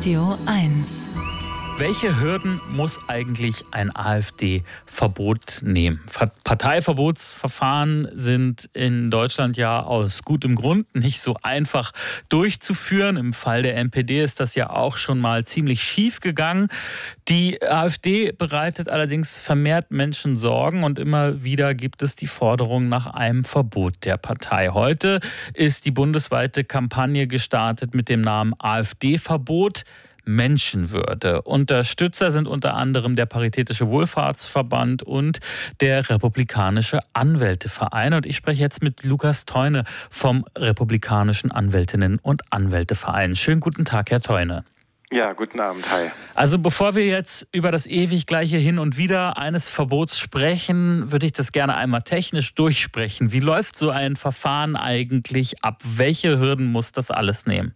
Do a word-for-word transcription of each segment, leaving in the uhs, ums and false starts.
Radio eins. Welche Hürden muss eigentlich ein AfD-Verbot nehmen? Parteiverbotsverfahren sind in Deutschland ja aus gutem Grund nicht so einfach durchzuführen. Im Fall der N P D ist das ja auch schon mal ziemlich schief gegangen. Die AfD bereitet allerdings vermehrt Menschen Sorgen und immer wieder gibt es die Forderung nach einem Verbot der Partei. Heute ist die bundesweite Kampagne gestartet mit dem Namen AfD-Verbot. Menschenwürde. Unterstützer sind unter anderem der Paritätische Wohlfahrtsverband und der Republikanische Anwälteverein. Und ich spreche jetzt mit Lukas Theune vom Republikanischen Anwältinnen- und Anwälteverein. Schönen guten Tag, Herr Theune. Ja, guten Abend, hi. Also bevor wir jetzt über das ewig gleiche Hin und Wider eines Verbots sprechen, würde ich das gerne einmal technisch durchsprechen. Wie läuft so ein Verfahren eigentlich ab? Welche Hürden muss das alles nehmen?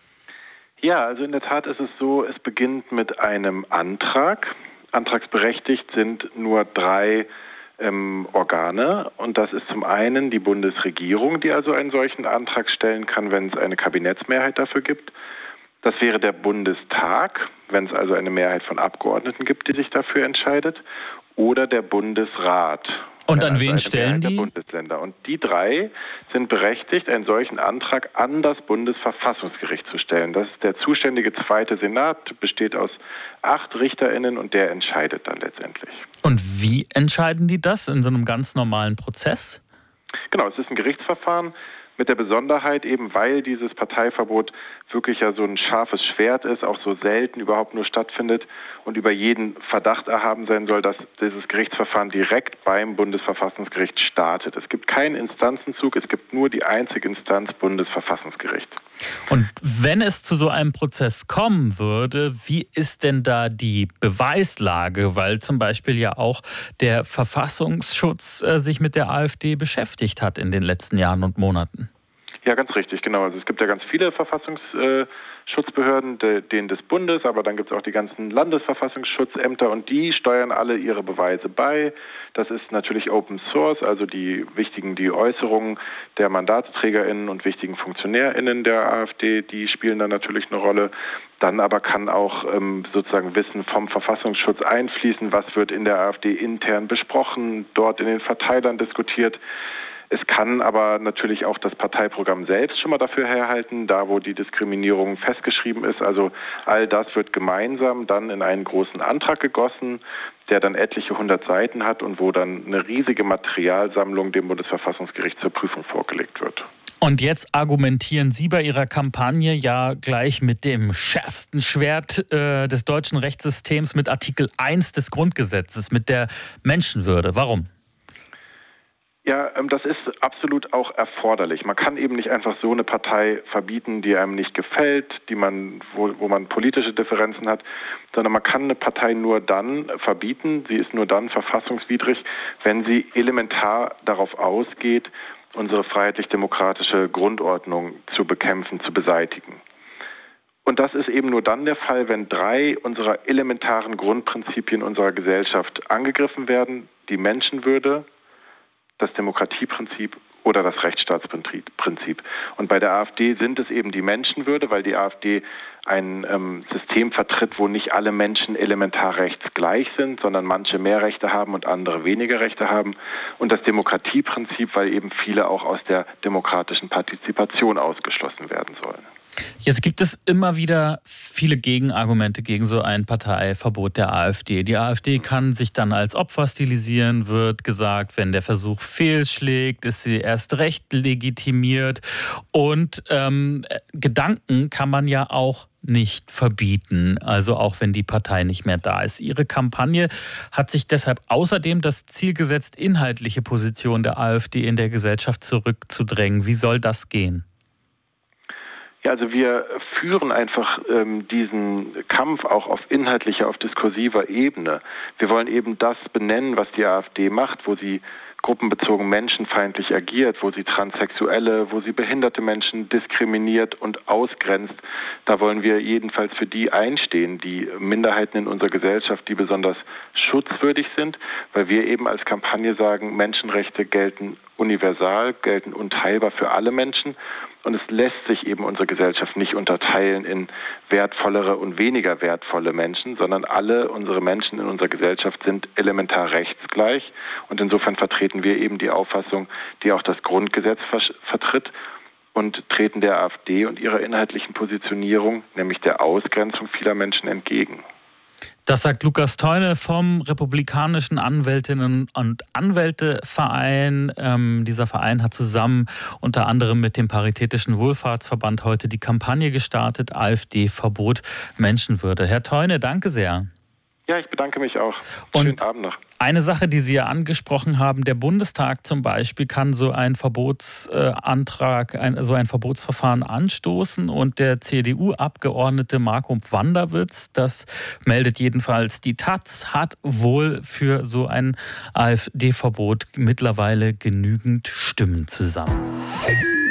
Ja, also in der Tat ist es so, es beginnt mit einem Antrag. Antragsberechtigt sind nur drei ähm, Organe und das ist zum einen die Bundesregierung, die also einen solchen Antrag stellen kann, wenn es eine Kabinettsmehrheit dafür gibt. Das wäre der Bundestag, wenn es also eine Mehrheit von Abgeordneten gibt, die sich dafür entscheidet, oder der Bundesrat. Und an also wen stellen die? Der Bundesländer. Und die drei sind berechtigt, einen solchen Antrag an das Bundesverfassungsgericht zu stellen. Das ist der zuständige zweite Senat, besteht aus acht RichterInnen und der entscheidet dann letztendlich. Und wie entscheiden die das in so einem ganz normalen Prozess? Genau, es ist ein Gerichtsverfahren. Mit der Besonderheit eben, weil dieses Parteiverbot wirklich ja so ein scharfes Schwert ist, auch so selten überhaupt nur stattfindet und über jeden Verdacht erhaben sein soll, dass dieses Gerichtsverfahren direkt beim Bundesverfassungsgericht startet. Es gibt keinen Instanzenzug, es gibt nur die einzige Instanz Bundesverfassungsgericht. Und wenn es zu so einem Prozess kommen würde, wie ist denn da die Beweislage? Weil zum Beispiel ja auch der Verfassungsschutz äh, sich mit der AfD beschäftigt hat in den letzten Jahren und Monaten. Ja, ganz richtig, genau. Also es gibt ja ganz viele Verfassungsschutzbehörden, den des Bundes, aber dann gibt es auch die ganzen Landesverfassungsschutzämter und die steuern alle ihre Beweise bei. Das ist natürlich Open Source, also die wichtigen, die Äußerungen der MandatsträgerInnen und wichtigen FunktionärInnen der AfD, die spielen da natürlich eine Rolle. Dann aber kann auch ähm, sozusagen Wissen vom Verfassungsschutz einfließen, was wird in der AfD intern besprochen, dort in den Verteilern diskutiert. Es kann aber natürlich auch das Parteiprogramm selbst schon mal dafür herhalten, da wo die Diskriminierung festgeschrieben ist. Also all das wird gemeinsam dann in einen großen Antrag gegossen, der dann etliche hundert Seiten hat und wo dann eine riesige Materialsammlung dem Bundesverfassungsgericht zur Prüfung vorgelegt wird. Und jetzt argumentieren Sie bei Ihrer Kampagne ja gleich mit dem schärfsten Schwert äh, des deutschen Rechtssystems, mit Artikel eins des Grundgesetzes, mit der Menschenwürde. Warum? Ja, das ist absolut auch erforderlich. Man kann eben nicht einfach so eine Partei verbieten, die einem nicht gefällt, die man, wo, wo man politische Differenzen hat, sondern man kann eine Partei nur dann verbieten, sie ist nur dann verfassungswidrig, wenn sie elementar darauf ausgeht, unsere freiheitlich-demokratische Grundordnung zu bekämpfen, zu beseitigen. Und das ist eben nur dann der Fall, wenn drei unserer elementaren Grundprinzipien unserer Gesellschaft angegriffen werden: die Menschenwürde, das Demokratieprinzip oder das Rechtsstaatsprinzip. Und bei der AfD sind es eben die Menschenwürde, weil die AfD ein ähm, System vertritt, wo nicht alle Menschen elementar rechtsgleich sind, sondern manche mehr Rechte haben und andere weniger Rechte haben. Und das Demokratieprinzip, weil eben viele auch aus der demokratischen Partizipation ausgeschlossen werden sollen. Jetzt gibt es immer wieder viele Gegenargumente gegen so ein Parteiverbot der AfD. Die AfD kann sich dann als Opfer stilisieren, wird gesagt, wenn der Versuch fehlschlägt, ist sie erst recht legitimiert. Und ähm, Gedanken kann man ja auch nicht verbieten, also auch wenn die Partei nicht mehr da ist. Ihre Kampagne hat sich deshalb außerdem das Ziel gesetzt, inhaltliche Positionen der AfD in der Gesellschaft zurückzudrängen. Wie soll das gehen? Ja, also wir führen einfach ähm, diesen Kampf auch auf inhaltlicher, auf diskursiver Ebene. Wir wollen eben das benennen, was die AfD macht, wo sie gruppenbezogen menschenfeindlich agiert, wo sie Transsexuelle, wo sie behinderte Menschen diskriminiert und ausgrenzt. Da wollen wir jedenfalls für die einstehen, die Minderheiten in unserer Gesellschaft, die besonders schutzwürdig sind, weil wir eben als Kampagne sagen, Menschenrechte gelten universal, gelten unteilbar für alle Menschen. Und es lässt sich eben unsere Gesellschaft nicht unterteilen in wertvollere und weniger wertvolle Menschen, sondern alle unsere Menschen in unserer Gesellschaft sind elementar rechtsgleich. Und insofern vertreten wir eben die Auffassung, die auch das Grundgesetz vertritt, und treten der AfD und ihrer inhaltlichen Positionierung, nämlich der Ausgrenzung vieler Menschen, entgegen. Das sagt Lukas Theune vom Republikanischen Anwältinnen- und Anwälteverein. Ähm, dieser Verein hat zusammen unter anderem mit dem Paritätischen Wohlfahrtsverband heute die Kampagne gestartet, AfD-Verbot Menschenwürde. Herr Theune, danke sehr. Ja, ich bedanke mich auch. Und schönen Abend noch. Eine Sache, die Sie ja angesprochen haben, der Bundestag zum Beispiel kann so einen Verbotsantrag, ein, so ein Verbotsverfahren anstoßen, und der C D U-Abgeordnete Marco Wanderwitz, das meldet jedenfalls die Taz, hat wohl für so ein AfD-Verbot mittlerweile genügend Stimmen zusammen.